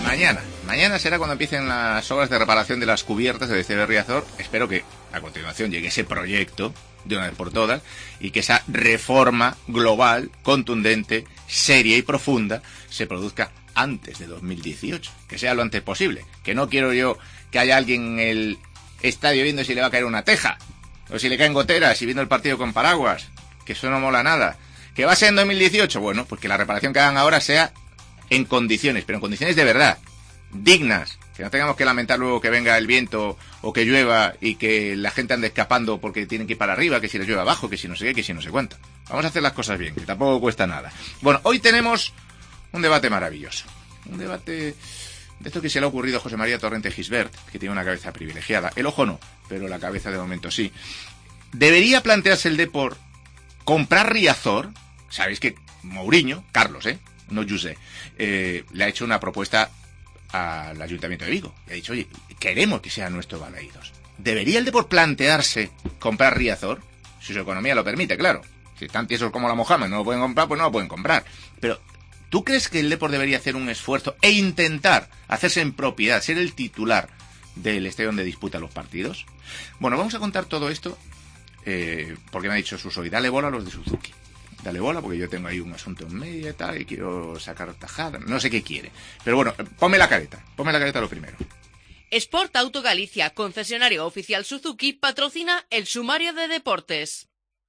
Mañana será cuando empiecen las obras de reparación de las cubiertas del Estadio de Riazor. Espero que a continuación llegue ese proyecto de una vez por todas y que esa reforma global, contundente, seria y profunda se produzca antes de 2018, que sea lo antes posible. Que no quiero yo que haya alguien en el estadio viendo si le va a caer una teja o si le caen goteras y viendo el partido con paraguas, que eso no mola nada. ¿Que va a ser en 2018? Bueno, pues que la reparación que hagan ahora sea en condiciones, pero en condiciones de verdad, dignas, que no tengamos que lamentar luego que venga el viento o que llueva y que la gente ande escapando porque tienen que ir para arriba, que si les llueve abajo, que si no sé qué, que si no sé cuánto. Vamos a hacer las cosas bien, que tampoco cuesta nada. Bueno, hoy tenemos un debate maravilloso, un debate de esto que se le ha ocurrido a José María Torrente Gisbert, que tiene una cabeza privilegiada, el ojo no, pero la cabeza de momento sí. ¿Debería plantearse el Depor comprar Riazor? Sabéis que Mourinho, Carlos, no José, le ha hecho una propuesta al Ayuntamiento de Vigo. Le ha dicho, oye, queremos que sea nuestro Balaídos. ¿Debería el Depor plantearse comprar Riazor? Si su economía lo permite, claro. Si están tiesos como la Mohamed, no lo pueden comprar, pues no lo pueden comprar. Pero, ¿tú crees que el Depor debería hacer un esfuerzo e intentar hacerse en propiedad, ser el titular del estadio donde disputa los partidos? Bueno, vamos a contar todo esto porque me ha dicho Suso, y dale bola a los de Suzuki. Dale bola, porque yo tengo ahí un asunto en medio y tal, y quiero sacar tajada, no sé qué quiere. Pero bueno, ponme la careta lo primero. Sport Auto Galicia, concesionario oficial Suzuki, patrocina el sumario de deportes.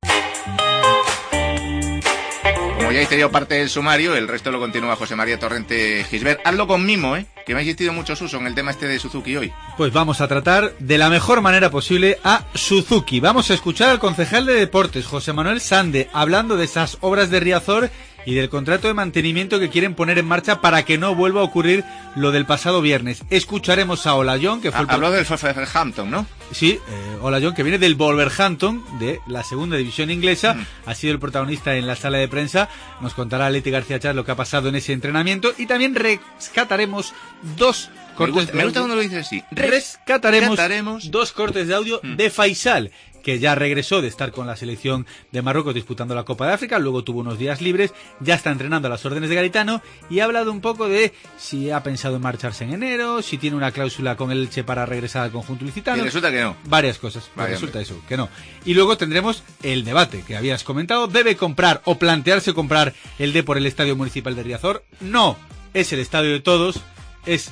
Como ya he tenido parte del sumario, el resto lo continúa José María Torrente Gisbert. Hazlo con mimo, que me ha insistido mucho Suso en el tema este de Suzuki hoy. Pues vamos a tratar de la mejor manera posible a Suzuki. Vamos a escuchar al concejal de deportes, José Manuel Sande, hablando de esas obras de Riazor y del contrato de mantenimiento que quieren poner en marcha para que no vuelva a ocurrir lo del pasado viernes. Escucharemos a Olajon, que fue habló del Wolverhampton, ¿no? Sí, Olajon, que viene del Wolverhampton, de la segunda división inglesa, ha sido el protagonista en la sala de prensa. Nos contará Leti García Char lo que ha pasado en ese entrenamiento y también rescataremos dos cortes de audio. Me gusta cuando lo dices así. Rescataremos dos cortes de audio de Faisal, que ya regresó de estar con la selección de Marruecos disputando la Copa de África, luego tuvo unos días libres, ya está entrenando a las órdenes de Garitano y ha hablado un poco de si ha pensado en marcharse en enero, si tiene una cláusula con el Elche para regresar al conjunto licitano. Y resulta que no. Varias cosas, resulta eso, que no. Y luego tendremos el debate que habías comentado, ¿debe comprar o plantearse comprar el Depor el Estadio Municipal de Riazor? No, es el estadio de todos, es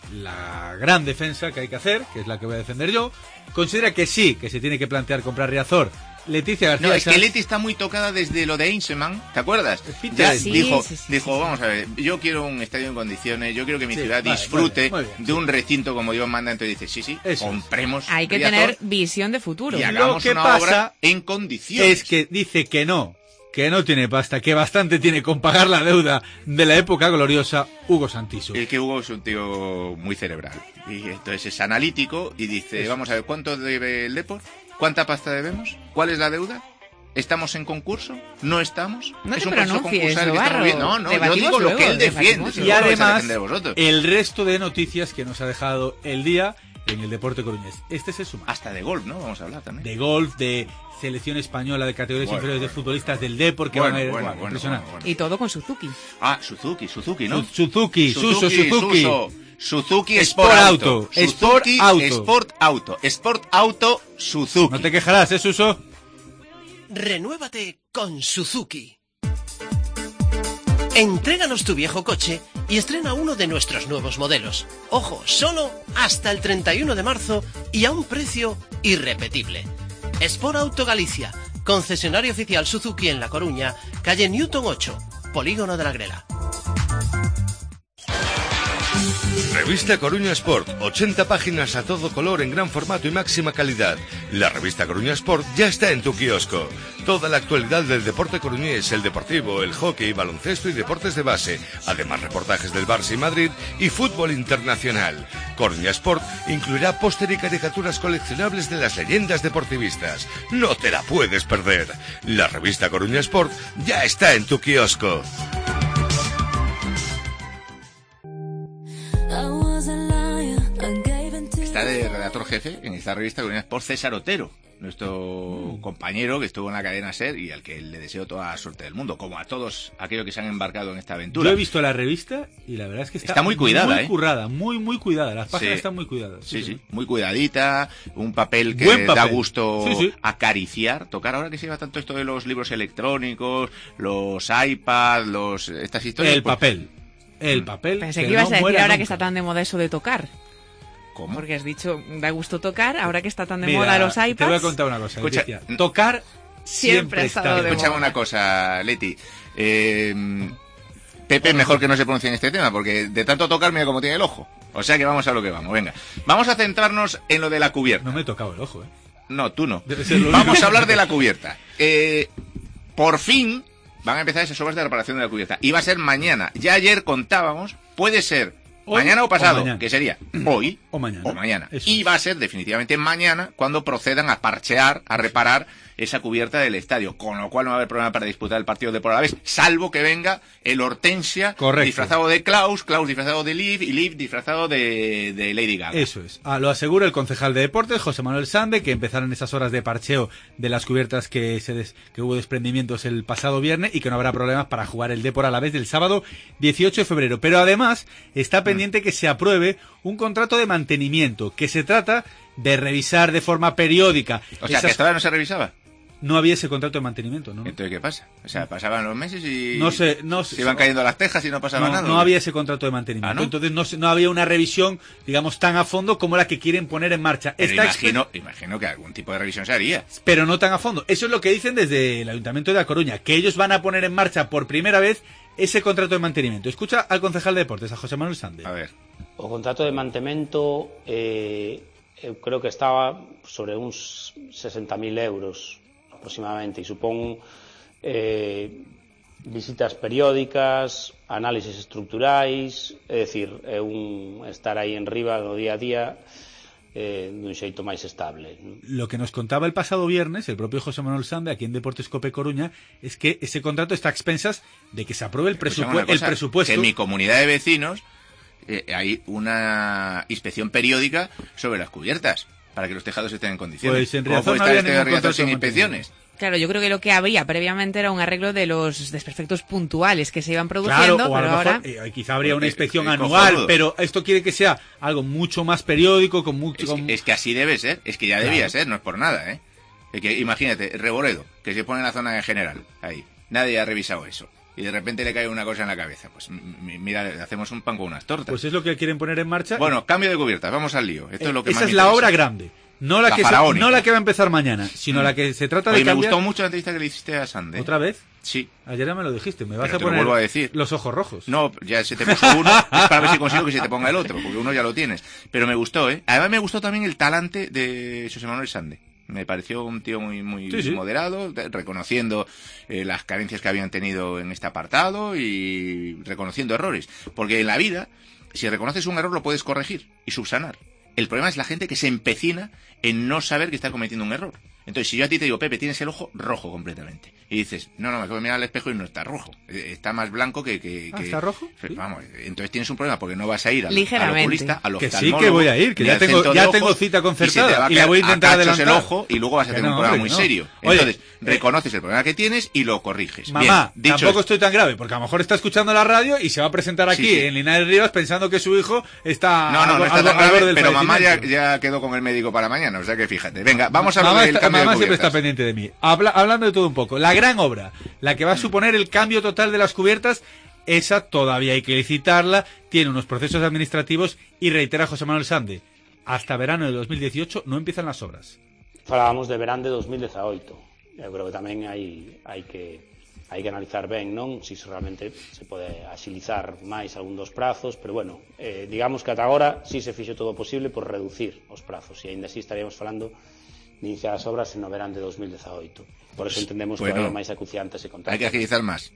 la gran defensa que hay que hacer, que es la que voy a defender yo. Considera que sí, que se tiene que plantear comprar Riazor. Leticia García. No, es que Leti está muy tocada desde lo de Einseman, ¿te acuerdas? Ya dijo, vamos a ver, yo quiero un estadio en condiciones, yo quiero que mi ciudad disfrute de un recinto como Dios manda, entonces dice, sí, compremos hay que Riazor tener visión de futuro. y hagamos una obra en condiciones. Es que dice que no tiene pasta, que bastante tiene con pagar la deuda de la época gloriosa Hugo Santiso. Es que Hugo es un tío muy cerebral y entonces es analítico y dice, vamos a ver, ¿cuánto debe el Depor? ¿Cuánta pasta debemos? ¿Cuál es la deuda? ¿Estamos en concurso? ¿No estamos? No ¿Es te un proceso pronuncies, concursal que estamos viendo? No, yo digo lo que él defiende. Y además, el resto de noticias que nos ha dejado el día en el deporte coruñés. Este es el sumario. Hasta de golf, ¿no? Vamos a hablar también. De golf, de selección española de categorías inferiores de futbolistas del Depor, que van a ir impresionante. Y todo con Suzuki. Ah, Suzuki, ¿no? Suzuki. Suzuki Sport Auto. Sport Auto Suzuki. No te quejarás, Suso. Renuévate con Suzuki. Entréganos tu viejo coche y estrena uno de nuestros nuevos modelos. Ojo, solo hasta el 31 de marzo y a un precio irrepetible. Sport Auto Galicia, concesionario oficial Suzuki en La Coruña, calle Newton 8, Polígono de la Grela. Revista Coruña Sport, 80 páginas a todo color en gran formato y máxima calidad. La revista Coruña Sport ya está en tu kiosco. Toda la actualidad del deporte coruñés, el deportivo, el hockey, baloncesto y deportes de base. Además, reportajes del Barça y Madrid y fútbol internacional. Coruña Sport incluirá póster y caricaturas coleccionables de las leyendas deportivistas. No te la puedes perder. La revista Coruña Sport ya está en tu kiosco. Está de redactor jefe en esta revista Coruña Sport, César Otero, nuestro compañero que estuvo en la cadena SER y al que le deseo toda la suerte del mundo, como a todos aquellos que se han embarcado en esta aventura. Yo he visto la revista y la verdad es que está muy cuidada, muy currada, muy cuidada. Las páginas están muy cuidadas. Sí, muy cuidadita, un papel que Buen papel. da gusto Sí. acariciar, tocar. Ahora que se lleva tanto esto de los libros electrónicos, los iPads, estas historias. El papel. Pensé que ibas a decir ahora que está tan de moda eso de tocar. ¿Cómo? Porque has dicho, da gusto tocar, ahora que está tan de Mira, moda los iPads. Te voy a contar una cosa. Escucha, Leticia. Tocar siempre ha está estado de de moda. Escúchame una cosa, Leti. Pepe mejor que no se pronuncie en este tema, porque de tanto tocar mira cómo tiene el ojo. O sea que vamos a lo que vamos, venga. Vamos a centrarnos en lo de la cubierta. No me he tocado el ojo, No, tú no. Debe ser lo Vamos único. a hablar de la cubierta. Por fin van a empezar esas obras de reparación de la cubierta. Y va a ser mañana. Ya ayer contábamos, puede ser Hoy mañana o pasado, o mañana. que sería hoy O mañana. Eso Y es. va a ser definitivamente mañana cuando procedan a parchear, a reparar esa cubierta del estadio. Con lo cual no va a haber problema para disputar el partido de por Alavés, salvo que venga el Hortensia Correcto. disfrazado de Klaus disfrazado de Liv y Liv disfrazado de Lady Gaga. Eso es. Lo asegura el concejal de deportes, José Manuel Sande, que empezaron esas horas de parcheo de las cubiertas que hubo desprendimientos el pasado viernes y que no habrá problemas para jugar el Depor a la vez del sábado 18 de febrero. Pero además está pendiente que se apruebe un contrato de mantenimiento, que se trata de revisar de forma periódica. O sea, que hasta ahora no se revisaba. No había ese contrato de mantenimiento, ¿no? Entonces, ¿qué pasa? O sea, pasaban los meses y No sé. se iban cayendo las tejas y no pasaba nada. No había ese contrato de mantenimiento. ¿Ah, no? Entonces no había una revisión, digamos, tan a fondo como la que quieren poner en marcha. Pero Está imagino que algún tipo de revisión se haría. pero no tan a fondo. Eso es lo que dicen desde el Ayuntamiento de A Coruña, que ellos van a poner en marcha por primera vez ese contrato de mantenimiento. Escucha al concejal de deportes, a José Manuel Sande. A ver. O contrato de mantemento eu creo que estaba sobre uns 60.000 euros aproximadamente e supón visitas periódicas, análisis estructurais, é dicir, é un estar aí en riba no día a día dun xeito máis estable. Lo que nos contaba el pasado viernes el propio José Manuel Sande aquí en Deportes Cope Coruña es que ese contrato está a expensas de que se apruebe el Escuchame una cosa, presupuesto. Que en mi comunidad de vecinos hay una inspección periódica sobre las cubiertas para que los tejados estén en condiciones. Pues en ¿Cómo Riazor puede no estar había este ningún Riazor contrato sin de inspecciones? Claro, yo creo que lo que había previamente era un arreglo de los desperfectos puntuales que se iban Claro, produciendo, o a pero lo ahora... mejor quizá habría una inspección cojonudo. anual, pero esto quiere que sea algo mucho más periódico, con mucho... Es que así debe ser, es que ya debía ser, no es por nada, ¿eh? Es que imagínate, Reboredo, que se pone en la zona en general, ahí, nadie ha revisado eso. Y de repente le cae una cosa en la cabeza. Pues mira, hacemos un pan con unas tortas. Pues es lo que quieren poner en marcha. Bueno, cambio de cubiertas, vamos al lío. Esto es lo que esa más es me la interesa. obra grande. No la, La que faraónica. no la que va a empezar mañana, sino la que se trata de Oye, me cambiar... gustó mucho la entrevista que le hiciste a Sande. ¿Otra vez? Sí. Ayer ya me lo dijiste, me vas Pero a te lo poner vuelvo a decir. los ojos rojos. No, ya se te puso uno, es para ver si consigo que se te ponga el otro, porque uno ya lo tienes. Pero me gustó, ¿eh? Además me gustó también el talante de José Manuel Sande. Me pareció un tío muy Sí, sí. moderado, reconociendo las carencias que habían tenido en este apartado y reconociendo errores. Porque en la vida, si reconoces un error, lo puedes corregir y subsanar. El problema es la gente que se empecina en no saber que está cometiendo un error. Entonces, si yo a ti te digo, Pepe, tienes el ojo rojo completamente. Y dices, no, me acabo de mirar al espejo y no está rojo. Está más blanco que... ¿Está rojo? Sí. Vamos, entonces tienes un problema porque no vas a ir al Ligeramente. oculista, al Que sí, oftalmólogo, que voy a ir, que ni ya al tengo- centro ya de ojos, tengo cita concertada, y se te va a y la caer voy a intentar a cachos adelantar. el ojo y luego vas a Que tener no, un problema hombre, muy que no. serio. Oye, Entonces, reconoces el problema que tienes y lo corriges. Mamá, Bien, dicho tampoco esto, estoy tan grave, porque a lo mejor está escuchando la radio y se va a presentar aquí Sí, sí. en Linares Rivas pensando que su hijo está... no está al tan borde grave, del pero mamá fallecimiento. ya quedó con el médico para mañana, o sea que fíjate. Venga, vamos a hablar Mamá, del cambio de mamá siempre está cubiertas. pendiente de mí. Hablando de todo un poco, la gran obra, la que va a suponer el cambio total de las cubiertas, esa todavía hay que licitarla, tiene unos procesos administrativos y reitera José Manuel Sande, hasta verano de 2018 no empiezan las obras. Falábamos de verán de 2018. Eu creo que tamén hai que analizar ben, non? Se realmente se pode axilizar máis algún dos prazos, pero bueno, digamos que ata agora si se fixo todo o posible por reducir os prazos, e aínda así estaríamos falando de iniciar as obras en no verán de 2018. Por eso entendemos que Bueno, é máis acuciante ese contrato. Hay que agilizar más.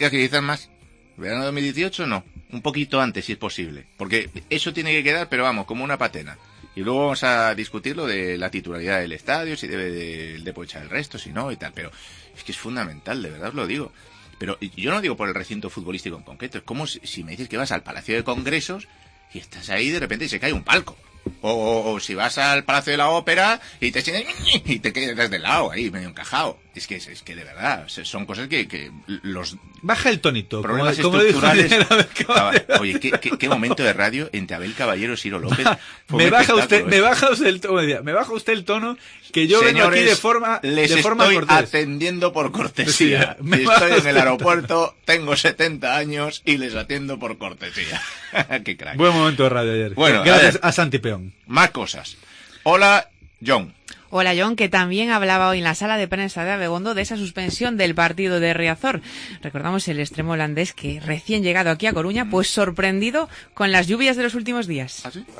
Verano de 2018 no, un poquito antes si es posible, porque eso tiene que quedar, pero vamos, como una patena. Y luego vamos a discutir lo de la titularidad del estadio, si debe el Depor echar el resto, si no y tal, pero es que es fundamental, de verdad os lo digo. Pero yo no digo por el recinto futbolístico en concreto, es como si me dices que vas al Palacio de Congresos y estás ahí de repente y se cae un palco. O si vas al Palacio de la Ópera y te quedas de lado ahí, medio encajado. Es que de verdad, son cosas que los... Baja el tonito, problemas como le dijo estructurales... ayer Abel Caballero. Oye, ¿qué momento de radio entre Abel Caballero y Ciro López? Me baja usted el tono, que yo Señores, vengo aquí de forma estoy cortés. atendiendo por cortesía. Sí, Estoy en el aeropuerto, tengo 70 años y les atiendo por cortesía. Qué crack. Buen momento de radio ayer. Bueno, gracias a Santi Peón. Más cosas. Hola, John. Hola, John, que también hablaba hoy en la sala de prensa de Abegondo de esa suspensión del partido de Riazor. Recordamos el extremo holandés que recién llegado aquí a Coruña, pues sorprendido con las lluvias de los últimos días. ¿Ah, sí?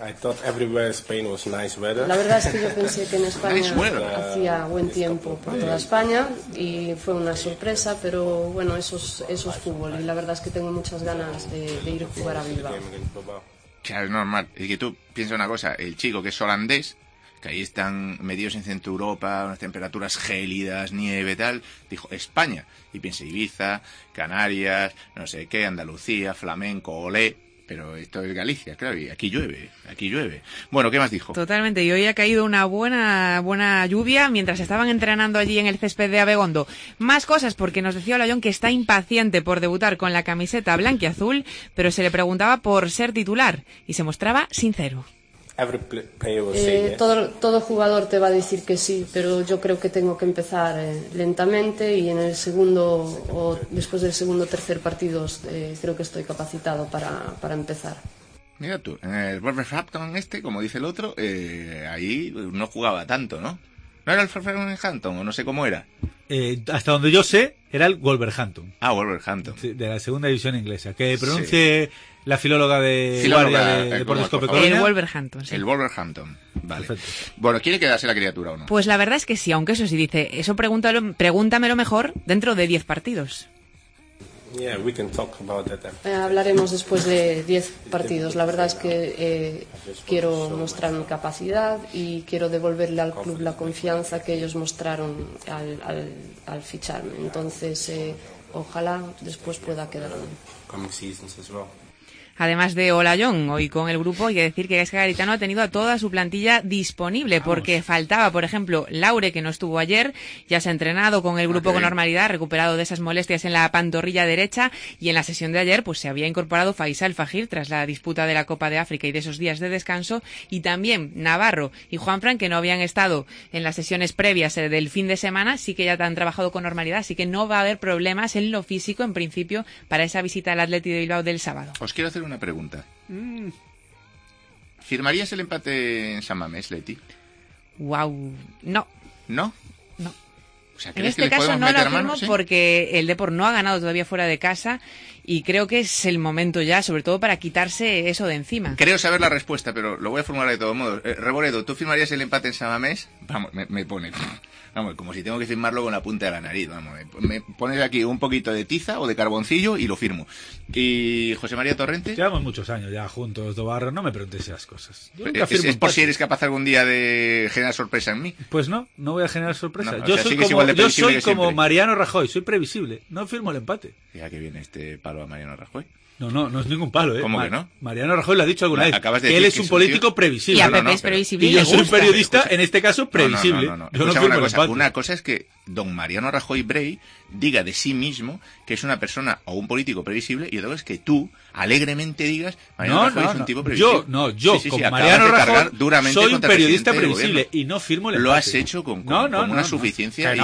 La verdad es que yo pensé que en España hacía buen tiempo por toda España y fue una sorpresa, pero bueno, eso es fútbol y la verdad es que tengo muchas ganas de ir a jugar a Bilbao. Claro, es normal. Es que tú piensas una cosa, el chico que es holandés, que ahí están medidos en Centro Europa, unas temperaturas gélidas, nieve, tal, dijo España, y piensa Ibiza, Canarias, no sé qué, Andalucía, flamenco, olé, pero esto es Galicia, claro, y aquí llueve. Bueno, ¿qué más dijo? Totalmente, y hoy ha caído una buena lluvia mientras estaban entrenando allí en el césped de Abegondo. Más cosas, porque nos decía Olayón que está impaciente por debutar con la camiseta blanquiazul, pero se le preguntaba por ser titular, y se mostraba sincero. Todo jugador te va a decir que sí, pero yo creo que tengo que empezar lentamente y en el segundo o después del segundo o tercer partido creo que estoy capacitado para empezar. Mira tú, en el Wolverhampton como dice el otro, ahí no jugaba tanto, ¿no? ¿No era el Wolverhampton o no sé cómo era? Hasta donde yo sé, era el Wolverhampton. Ah, Wolverhampton. De la segunda división inglesa. Que pronuncie la filóloga de Guardia de Deportes Cope El Wolverhampton, sí. El Wolverhampton, vale. Perfecto. Bueno, ¿quiere quedarse la criatura o no? Pues la verdad es que sí, aunque eso sí dice, eso pregúntamelo mejor dentro de 10 partidos. Hablaremos después de 10 partidos. La verdad es que quiero mostrar mi capacidad y quiero devolverle al club la confianza que ellos mostraron al ficharme. Entonces, ojalá después pueda quedarme. Además de Olayón, hoy con el grupo hay que decir que Gaisca Garitano ha tenido a toda su plantilla disponible, porque faltaba, por ejemplo, Laure, que no estuvo ayer, ya se ha entrenado con el grupo con normalidad, recuperado de esas molestias en la pantorrilla derecha, y en la sesión de ayer pues se había incorporado Faisal Fajir tras la disputa de la Copa de África y de esos días de descanso, y también Navarro y Juanfran, que no habían estado en las sesiones previas del fin de semana, sí que ya han trabajado con normalidad, así que no va a haber problemas en lo físico, en principio, para esa visita al Athletic de Bilbao del sábado. Os quiero hacer una pregunta. ¿Firmarías el empate en San Mamés, Leti? Wow, no. ¿No? No. O sea, En este caso no lo afirmo porque el Depor no ha ganado todavía fuera de casa y creo que es el momento ya, sobre todo para quitarse eso de encima. Creo saber la respuesta, pero lo voy a formular de todos modos. Reboredo, ¿tú firmarías el empate en San Mamés? Vamos, me pone... Vamos, como si tengo que firmarlo con la punta de la nariz. Vamos, me pones aquí un poquito de tiza o de carboncillo y lo firmo. ¿Y José María Torrente? Llevamos muchos años ya juntos, Dobarro. No me preguntes esas cosas. Yo nunca firmo ¿Es por si eres capaz algún día de generar sorpresa en mí? Pues no voy a generar sorpresa. No, yo o sea, soy como siempre. Mariano Rajoy, soy previsible. No firmo el empate. Ya que viene este palo a Mariano Rajoy. No es ningún palo, ¿eh? ¿Cómo que no? Mariano Rajoy lo ha dicho alguna vez. Que él es un político previsible. Y a Pepe es previsible. Y yo soy un periodista, en este caso, previsible. No. Yo no firmo el empate. Una cosa es que don Mariano Rajoy Brey diga de sí mismo que es una persona o un político previsible, y otra cosa es que tú alegremente digas Mariano Rajoy es un tipo previsible. Yo como Mariano Rajoy soy un periodista previsible y no firmo el empate. Lo has hecho con una suficiencia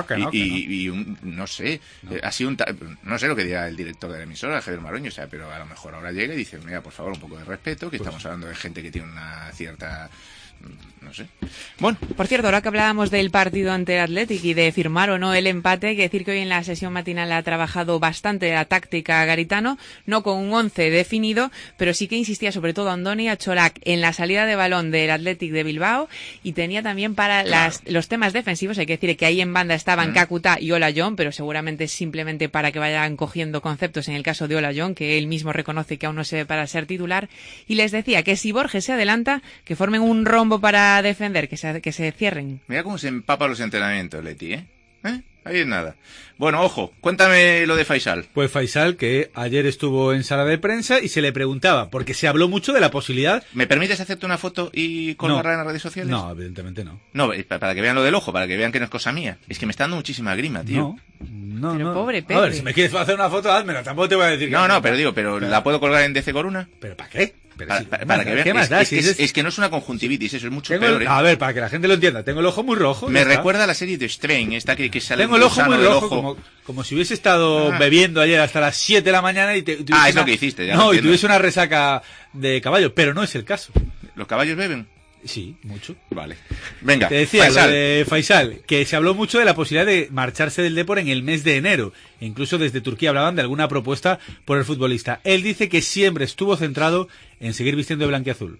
y un, no sé, ha sido no sé lo que diga el director de la emisora, Javier Maroño, o sea, pero a lo mejor ahora llega y dice, mira, por favor, un poco de respeto, que estamos hablando de gente que tiene una cierta... no sé. Bueno. Por cierto, ahora que hablábamos del partido ante el Athletic y de firmar o no el empate, hay que decir que hoy en la sesión matinal ha trabajado bastante la táctica Garitano, no con un 11 definido, pero sí que insistía sobre todo Andoni Acholak en la salida de balón del Athletic de Bilbao, y tenía también para los temas defensivos, hay que decir que ahí en banda estaban Kakuta y Olayón, pero seguramente simplemente para que vayan cogiendo conceptos en el caso de Olayón, que él mismo reconoce que aún no se ve para ser titular, y les decía que si Borges se adelanta, que formen un rombo para defender, que se cierren. Mira cómo se empapa los entrenamientos, Leti, ¿eh? Ahí es nada. Bueno, ojo, cuéntame lo de Faisal. Pues Faisal, que ayer estuvo en sala de prensa y se le preguntaba, porque se habló mucho de la posibilidad... ¿Me permites hacerte una foto y colgarla en las redes sociales? No, evidentemente no. No, para que vean lo del ojo, para que vean que no es cosa mía. Es que me está dando muchísima grima, tío. No, Pero pobre Pepe. A ver, si me quieres hacer una foto, házmela. Tampoco te voy a decir que... No, pero ¿la puedo colgar en DC Coruna? ¿Pero para qué? Pero Para que vean. Es que no es una conjuntivitis, eso es mucho peor. A ver, para que la gente lo entienda. Tengo el ojo muy rojo. Me recuerda a la serie de Strain, esta que sale... Tengo el ojo muy rojo, como si hubiese estado bebiendo ayer hasta las 7 de la mañana y es lo que hiciste, ya. No, y tuviese una resaca de caballo, pero no es el caso. ¿Los caballos beben? Sí, mucho. Vale. Venga, te decía Faisal. Lo de Faisal, que se habló mucho de la posibilidad de marcharse del Depor en el mes de enero. E incluso desde Turquía hablaban de alguna propuesta por el futbolista. Él dice que siempre estuvo centrado en seguir vistiendo de blanquiazul.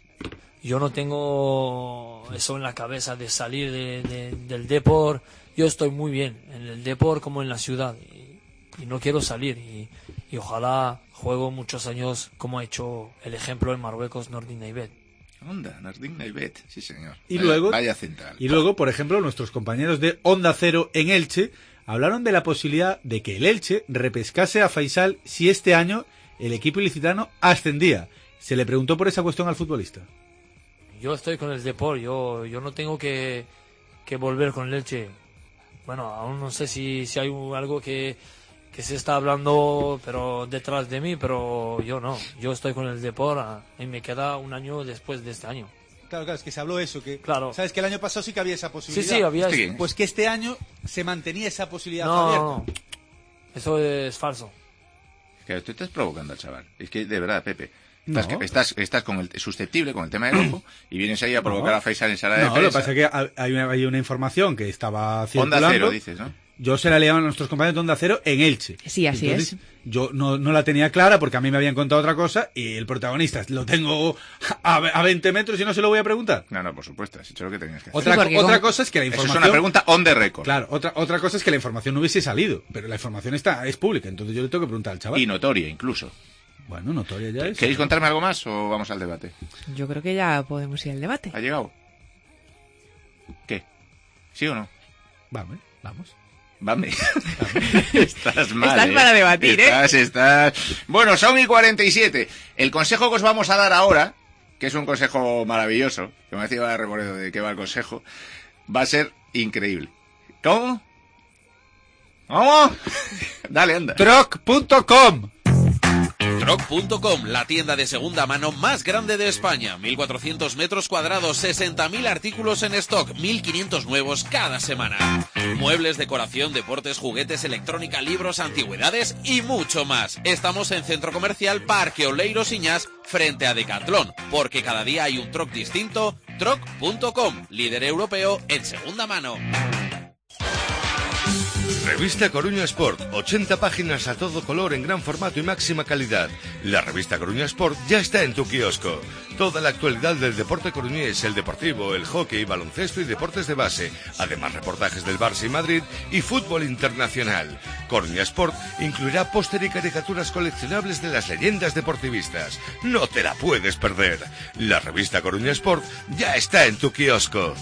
Yo no tengo eso en la cabeza de salir del Depor. Yo estoy muy bien en el Depor como en la ciudad y no quiero salir y ojalá juego muchos años como ha hecho el ejemplo en Marruecos, Nordin Naibet. Onda, Nordin Naibet, sí señor. Y vaya central. Y luego, por ejemplo, nuestros compañeros de Onda Cero en Elche hablaron de la posibilidad de que el Elche repescase a Faisal si este año el equipo ilicitano ascendía. Se le preguntó por esa cuestión al futbolista. Yo estoy con el Depor, yo no tengo que volver con el Elche. Bueno, aún no sé si hay algo que se está hablando pero detrás de mí, pero yo no. Yo estoy con el Depor y me queda un año después de este año. Claro, es que se habló eso, que claro. Sabes que el año pasado sí que había esa posibilidad. Sí, había eso. Pues que este año se mantenía esa posibilidad abierta. No, eso es falso. Que tú estás provocando al chaval. Es que, de verdad, Pepe, estás con el susceptible con el tema del ojo y vienes ahí a provocar a Faisal en sala de prensa. No, lo que pasa es que hay una información que estaba circulando. Onda Cero, dices, ¿no? Yo se la leía a nuestros compañeros de Onda Cero en Elche. Sí, así es. Yo no la tenía clara porque a mí me habían contado otra cosa y el protagonista lo tengo a 20 metros y no se lo voy a preguntar. No, por supuesto, has hecho lo que tenías que hacer. Otra cosa es que la información... Eso es una pregunta on the record. Claro, otra cosa es que la información no hubiese salido, pero la información es pública, entonces yo le tengo que preguntar al chaval. Y notoria, incluso. Bueno, notoria ya es. ¿Queréis contarme algo más o vamos al debate? Yo creo que ya podemos ir al debate. ¿Ha llegado? ¿Qué? ¿Sí o no? Vamos. Estás mal. Estás para debatir, Estás. Bueno, son y 47. El consejo que os vamos a dar ahora, que es un consejo maravilloso, que me decía Reboredo de qué va el consejo, va a ser increíble. ¿Cómo? Dale, anda. Troc.com. Troc.com, la tienda de segunda mano más grande de España. 1.400 metros cuadrados, 60.000 artículos en stock, 1.500 nuevos cada semana. Muebles, decoración, deportes, juguetes, electrónica, libros, antigüedades y mucho más. Estamos en Centro Comercial Parque Oleiros Iñas, frente a Decathlon, porque cada día hay un Troc distinto. Troc.com, líder europeo en segunda mano. Revista Coruña Sport, 80 páginas a todo color en gran formato y máxima calidad. La revista Coruña Sport ya está en tu kiosco. Toda la actualidad del deporte coruñés, el deportivo, el hockey, baloncesto y deportes de base. Además, reportajes del Barça y Madrid y fútbol internacional. Coruña Sport incluirá póster y caricaturas coleccionables de las leyendas deportivistas. No te la puedes perder. La revista Coruña Sport ya está en tu kiosco.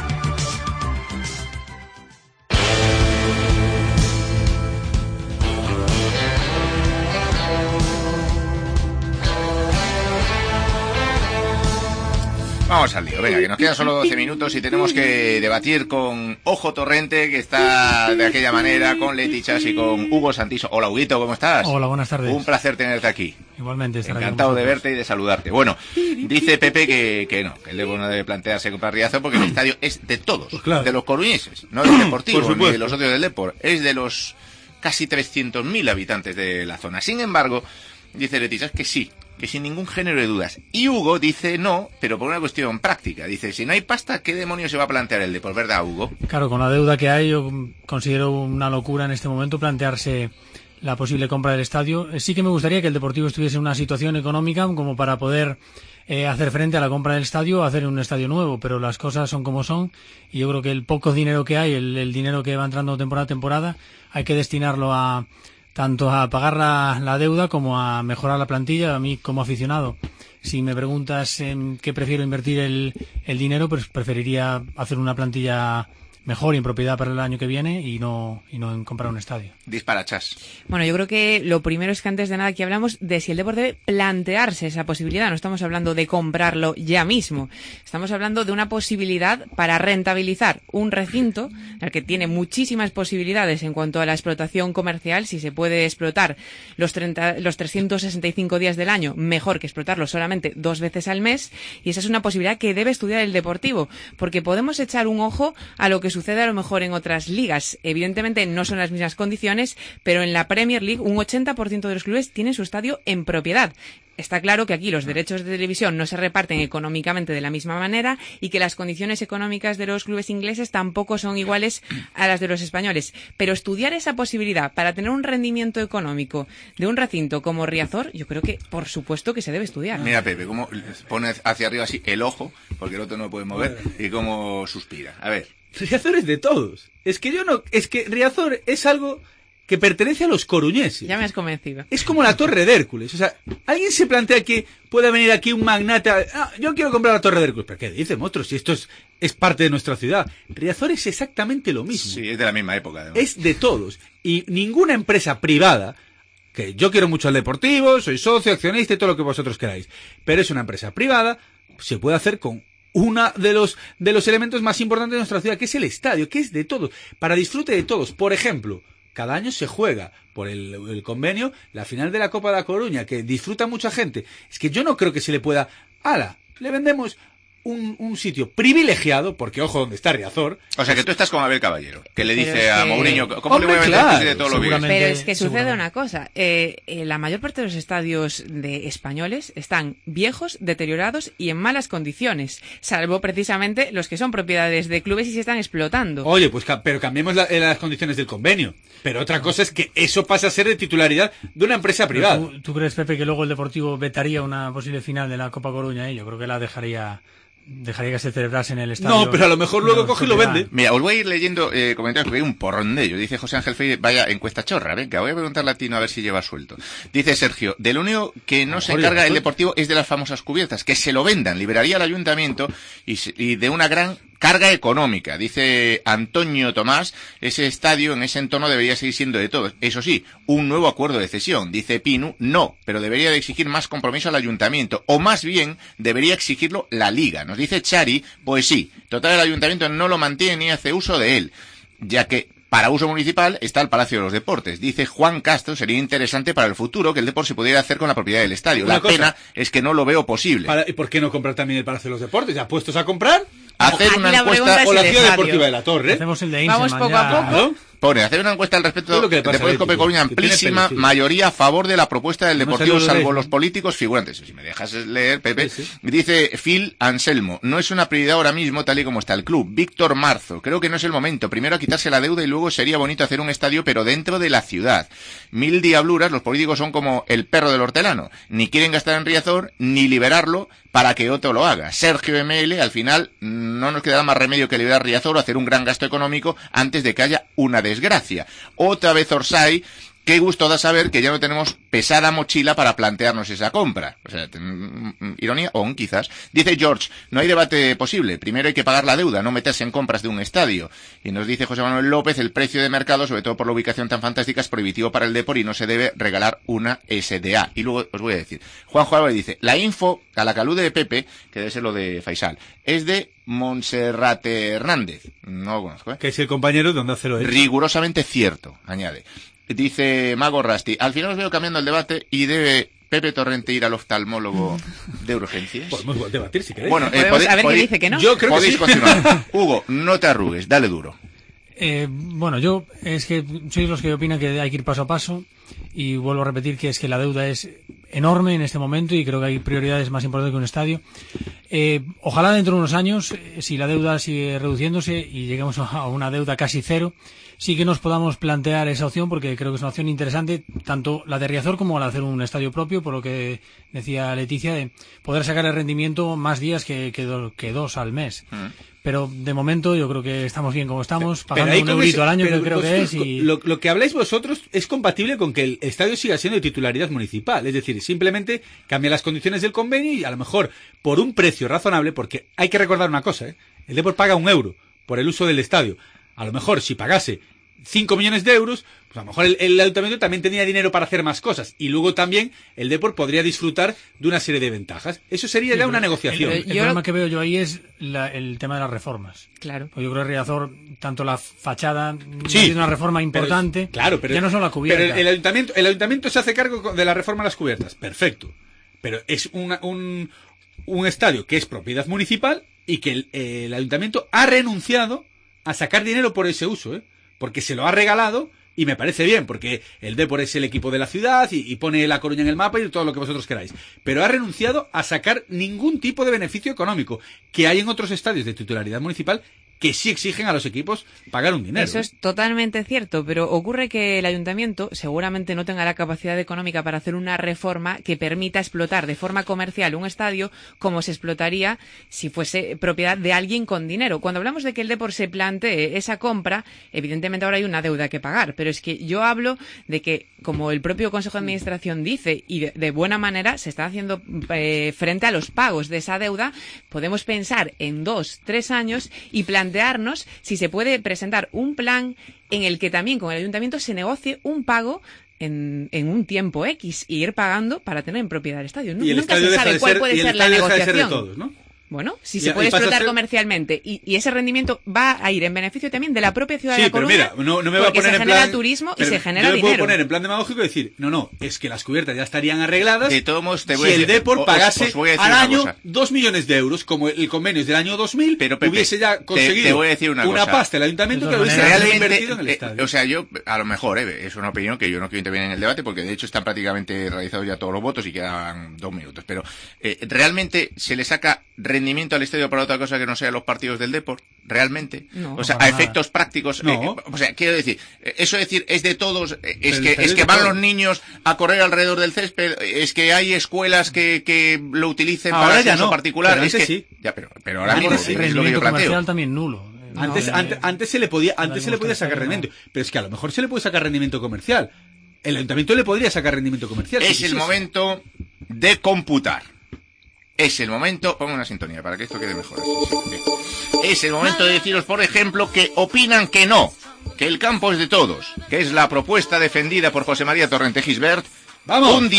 Vamos al lío, venga, que nos quedan solo 12 minutos y tenemos que debatir con Ojo Torrente, que está de aquella manera, con Leti Chas y con Hugo Santiso. Hola, Huguito, ¿cómo estás? Hola, buenas tardes. Un placer tenerte aquí. Igualmente. Encantado de verte y de saludarte. Bueno, dice Pepe que no, que el Depor no debe plantearse comprar Riazor porque el estadio es de todos, pues claro, de los coruñeses, no del Deportivo ni de los socios del Depor, es de los casi 300.000 habitantes de la zona. Sin embargo, dice Leti Chas que sí, que sin ningún género de dudas. Y Hugo dice no, pero por una cuestión práctica. Dice, si no hay pasta, ¿qué demonios se va a plantear el Depor? ¿Verdad, Hugo? Claro, con la deuda que hay, yo considero una locura en este momento plantearse la posible compra del estadio. Sí que me gustaría que el Deportivo estuviese en una situación económica como para poder hacer frente a la compra del estadio o hacer un estadio nuevo, pero las cosas son como son y yo creo que el poco dinero que hay, el dinero que va entrando temporada a temporada, hay que destinarlo a tanto a pagar la deuda como a mejorar la plantilla. A mí como aficionado, si me preguntas en qué prefiero invertir el dinero, pues preferiría hacer una plantilla mejor y en propiedad para el año que viene y no en comprar un estadio. Dispara, Chas. Bueno, yo creo que lo primero es que antes de nada aquí hablamos de si el Depor debe plantearse esa posibilidad. No estamos hablando de comprarlo ya mismo. Estamos hablando de una posibilidad para rentabilizar un recinto al que tiene muchísimas posibilidades en cuanto a la explotación comercial. Si se puede explotar los 365 días del año, mejor que explotarlo solamente 2 veces al mes. Y esa es una posibilidad que debe estudiar el Deportivo, porque podemos echar un ojo a lo que sucede a lo mejor en otras ligas. Evidentemente no son las mismas condiciones, pero en la Premier League un 80% de los clubes tienen su estadio en propiedad. Está claro que aquí los derechos de televisión no se reparten económicamente de la misma manera y que las condiciones económicas de los clubes ingleses tampoco son iguales a las de los españoles. Pero estudiar esa posibilidad para tener un rendimiento económico de un recinto como Riazor, yo creo que por supuesto que se debe estudiar. Mira, Pepe, cómo pone hacia arriba así el ojo, porque el otro no lo puede mover, y cómo suspira. A ver. Riazor es de todos. Es que Riazor es algo que pertenece a los coruñeses. Ya me has convencido. Es como la Torre de Hércules. O sea, alguien se plantea que pueda venir aquí un magnate yo quiero comprar la Torre de Hércules. ¿Pero qué dice, monstruo? Si esto es parte de nuestra ciudad. Riazor es exactamente lo mismo. Sí, es de la misma época, además. Es de todos. Y ninguna empresa privada, que yo quiero mucho al Deportivo, soy socio, accionista y todo lo que vosotros queráis, pero es una empresa privada, se puede hacer con uno de los elementos más importantes de nuestra ciudad, que es el estadio, que es de todos, para disfrute de todos. Por ejemplo, cada año se juega por el convenio la final de la Copa de A Coruña, que disfruta mucha gente. Es que yo no creo que se le pueda... le vendemos un sitio privilegiado, porque ojo donde está Riazor. O sea que tú estás con Abel Caballero, que le dice a Mourinho, ¿cómo le voy a vender de todo lo bien? Pero es que sucede una cosa, la mayor parte de los estadios de españoles están viejos, deteriorados y en malas condiciones, salvo precisamente los que son propiedades de clubes y se están explotando. Oye, pues pero cambiemos las condiciones del convenio. Pero otra cosa es que eso pasa a ser de titularidad de una empresa privada. ¿Tú crees, Pepe, que luego el Deportivo vetaría una posible final de la Copa Coruña? Yo creo que la dejaría que se celebrase en el estadio. No, pero a lo mejor luego coge y lo vende. Mira, os voy a ir leyendo comentarios, porque hay un porrón de ellos. Dice José Ángel Freire, vaya encuesta chorra, venga, voy a preguntarle a Tino a ver si lleva suelto. Dice Sergio, de lo único que no se encarga el Deportivo es de las famosas cubiertas, que se lo vendan, liberaría al ayuntamiento y de una gran carga económica. Dice Antonio Tomás, ese estadio en ese entorno debería seguir siendo de todos. Eso sí, un nuevo acuerdo de cesión. Dice Pinu, no, pero debería de exigir más compromiso al ayuntamiento, o más bien debería exigirlo la Liga. Nos dice Chari, pues sí, total el ayuntamiento no lo mantiene ni hace uso de él, ya que para uso municipal está el Palacio de los Deportes. Dice Juan Castro, sería interesante para el futuro que el deporte se pudiera hacer con la propiedad del estadio. La pena es que no lo veo posible. ¿Y por qué no comprar también el Palacio de los Deportes? ¿Ya puestos a comprar? Hacer una encuesta o la Ciudad Deportiva de la Torre. Hacemos el de Vamos poco a poco. ¿No? Pone, hacer una encuesta al respecto de Deportes Cope Coruña, amplísima mayoría a favor de la propuesta del Deportivo, salvo los políticos figurantes. Si me dejas leer, Pepe. Sí. Dice Phil Anselmo, no es una prioridad ahora mismo tal y como está el club. Víctor Marzo, creo que no es el momento. Primero a quitarse la deuda y luego sería bonito hacer un estadio, pero dentro de la ciudad. Mil diabluras, los políticos son como el perro del hortelano. Ni quieren gastar en Riazor, ni liberarlo para que otro lo haga. Sergio ML, al final no nos quedará más remedio que liberar Riazor o hacer un gran gasto económico antes de que haya una desgracia. Otra vez Orsay, qué gusto da saber que ya no tenemos pesada mochila para plantearnos esa compra. O sea, ironía, o quizás. Dice George, no hay debate posible. Primero hay que pagar la deuda, no meterse en compras de un estadio. Y nos dice José Manuel López, el precio de mercado, sobre todo por la ubicación tan fantástica, es prohibitivo para el Depor y no se debe regalar una SDA. Y luego os voy a decir, Juanjo Álvarez dice, la info a la calude de Pepe, que debe ser lo de Faisal, es de Monserrate Hernández. No lo conozco, que es el compañero de Onda Cero. Rigurosamente cierto, añade. Dice Mago Rasti, al final os veo cambiando el debate y debe Pepe Torrente ir al oftalmólogo de urgencias. Podemos debatir si queréis. Bueno, a ver qué dice que no. Yo creo podéis que sí. Continuar. Hugo, no te arrugues, dale duro. Yo es que soy de los que opinan que hay que ir paso a paso y vuelvo a repetir que es que la deuda es enorme en este momento y creo que hay prioridades más importantes que un estadio. Ojalá dentro de unos años, si la deuda sigue reduciéndose y lleguemos a una deuda casi cero, sí que nos podamos plantear esa opción, porque creo que es una opción interesante, tanto la de Riazor como la de hacer un estadio propio, por lo que decía Leticia, de poder sacar el rendimiento más días que 2 al mes. Pero de momento yo creo que estamos bien como estamos, pagando un eurito al año, que creo que es. Y... Lo que habláis vosotros es compatible con que el estadio siga siendo de titularidad municipal, es decir, simplemente cambia las condiciones del convenio y a lo mejor por un precio razonable, porque hay que recordar una cosa, el Depor paga €1 por el uso del estadio. a lo mejor si pagase 5 millones de euros, pues a lo mejor el ayuntamiento también tenía dinero para hacer más cosas. Y luego también el Depor podría disfrutar de una serie de ventajas. Eso sería ya una negociación. El problema que veo yo ahí es el tema de las reformas. Claro. Pues yo creo que Riazor, tanto la fachada, Sí, es una reforma importante, pero ya no solo la cubierta. Pero el ayuntamiento se hace cargo de la reforma de las cubiertas. Perfecto. Pero es un estadio que es propiedad municipal y que el ayuntamiento ha renunciado a sacar dinero por ese uso, porque se lo ha regalado, y me parece bien, porque el Depor es el equipo de la ciudad y pone La Coruña en el mapa y todo lo que vosotros queráis. Pero ha renunciado a sacar ningún tipo de beneficio económico, que hay en otros estadios de titularidad municipal que sí exigen a los equipos pagar un dinero. Eso es totalmente cierto, pero ocurre que el ayuntamiento seguramente no tenga la capacidad económica para hacer una reforma que permita explotar de forma comercial un estadio como se explotaría si fuese propiedad de alguien con dinero. Cuando hablamos de que el Depor se plantee esa compra, evidentemente ahora hay una deuda que pagar, pero es que yo hablo de que, como el propio Consejo de Administración dice, y de buena manera se está haciendo frente a los pagos de esa deuda, podemos pensar en 2-3 años y plantearnos si se puede presentar un plan en el que también con el ayuntamiento se negocie un pago en un tiempo X y ir pagando para tener en propiedad el estadio. Nunca se sabe cuál puede ser la negociación. De todos, ¿no? Bueno, si se puede explotar comercialmente y ese rendimiento va a ir en beneficio también de la propia ciudad de La Coruña, pero mira, no me voy a poner se genera turismo y se genera dinero. Yo me puedo poner en plan demagógico y decir, no, es que las cubiertas ya estarían arregladas de todos modos, si el Depor pagase al año 2 millones de euros, como el convenio es del año 2000, pero Pepe, hubiese ya conseguido te voy a decir una pasta el ayuntamiento que lo hubiese invertido en el estadio. O sea, yo, a lo mejor, es una opinión que yo no quiero intervenir en el debate, porque de hecho están prácticamente realizados ya todos los votos y quedan 2 minutos, pero realmente se le saca rendimiento al estadio para otra cosa que no sea los partidos del Depor, realmente. No, o sea, a efectos prácticos. No. O sea, quiero decir, eso es de todos, es que van los niños a correr alrededor del césped, es que hay escuelas que lo utilicen ahora para ya uso no, particular. pero es que, sí. Ya, pero ahora mismo sí, es lo que yo planteo. comercial también nulo. Antes se le podía sacar rendimiento, pero es que a lo mejor se le puede sacar rendimiento comercial. El ayuntamiento le podría sacar rendimiento comercial. Es el momento de computar. Es el momento, pongo una sintonía para que esto quede mejor. Es el momento de deciros, por ejemplo, que opinan que no, que el campo es de todos, que es la propuesta defendida por José María Torrente Gisbert. ¡Vamos! Un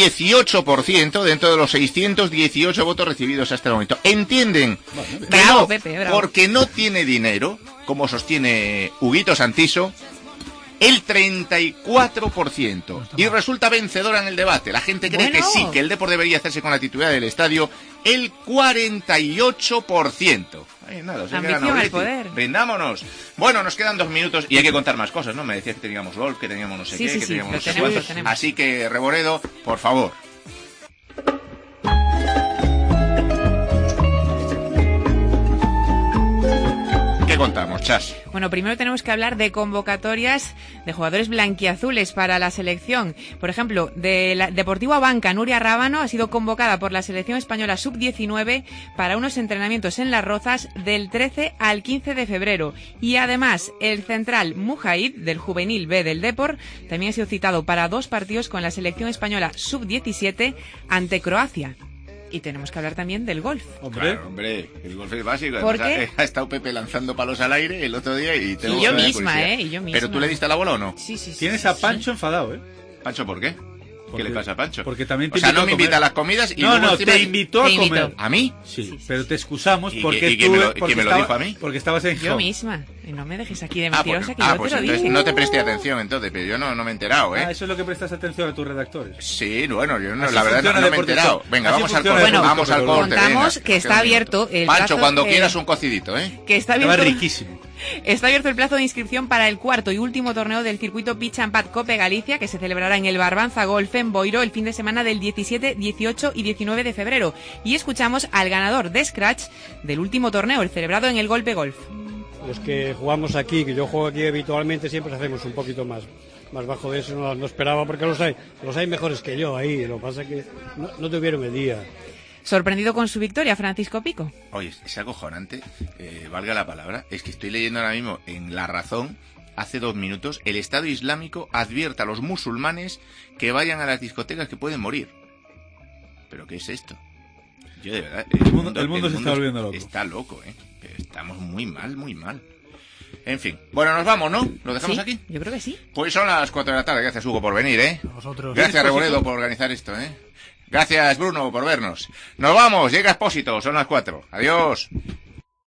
18% dentro de los 618 votos recibidos hasta el momento. ¿Entienden? Que no, porque no tiene dinero, como sostiene Huguito Santiso, el 34%. Y resulta vencedora en el debate. La gente cree que sí, que el Depor debería hacerse con la titularidad del estadio, el 48%. Ay, nada, ambición al poder. Brindámonos. Bueno, nos quedan 2 minutos y hay que contar más cosas, ¿no? Me decías que teníamos golf, que teníamos no sé qué, que teníamos no sé cuántos. Así que, Reboredo, por favor. ¿Qué contamos, Chas? Bueno, primero tenemos que hablar de convocatorias de jugadores blanquiazules para la selección. Por ejemplo, de la Deportivo Abanca, Nuria Rábano ha sido convocada por la selección española sub-19 para unos entrenamientos en Las Rozas del 13 al 15 de febrero. Y además, el central Mujaid, del Juvenil B del Depor, también ha sido citado para 2 partidos con la selección española sub-17 ante Croacia. Y tenemos que hablar también del golf. Claro, hombre, el golf es básico. ¿Por qué? Ha estado Pepe lanzando palos al aire el otro día y yo misma, ¿Pero tú le diste la bola o no? Sí. Tienes a Pancho enfadado, ¿Pancho por qué? ¿Qué le pasa a Pancho? Porque también te no me invita a las comidas y no, te invitó a comer. ¿A mí? Sí, pero te excusamos porque ¿quién me lo dijo a mí? Porque estabas en Yo misma. Y no me dejes aquí de mentirosa que yo pues te lo dije. No te presté atención entonces, pero yo no me he enterado, ¿eh? Eso es lo que prestas atención a tus redactores. Sí, bueno, yo no, Así la verdad no me he enterado. Venga, vamos al corte. Vamos al corte. Contamos que está abierto el plazo. Pancho, cuando quieras un cocidito, ¿eh? Que está abierto. Riquísimo. Está abierto el plazo de inscripción para el cuarto y último torneo del circuito Pitch and Pad Cope Galicia, que se celebrará en el Barbanza Golf en Boiro el fin de semana del 17, 18 y 19 de febrero. Y escuchamos al ganador de Scratch del último torneo, el celebrado en el Golpe Golf. Los que jugamos aquí, que yo juego aquí habitualmente, siempre hacemos un poquito más bajo de eso, no esperaba, porque los hay mejores que yo ahí, lo que pasa es que no tuvieron el día. Sorprendido con su victoria, Francisco Pico. Oye, es acojonante, valga la palabra, es que estoy leyendo ahora mismo en La Razón, hace 2 minutos, el Estado Islámico advierte a los musulmanes que vayan a las discotecas que pueden morir. ¿Pero qué es esto? Yo de verdad... El mundo se está volviendo loco. Está loco, Estamos muy mal, muy mal. En fin. Bueno, nos vamos, ¿no? ¿Lo dejamos Sí, aquí? yo creo que sí. Pues son las 4 de la tarde. Gracias, Hugo, por venir, ¿eh? A vosotros. Gracias, Reboledo, por organizar esto, ¿eh? Gracias, Bruno, por vernos. Nos vamos, llega Expósito, son las 4. Adiós.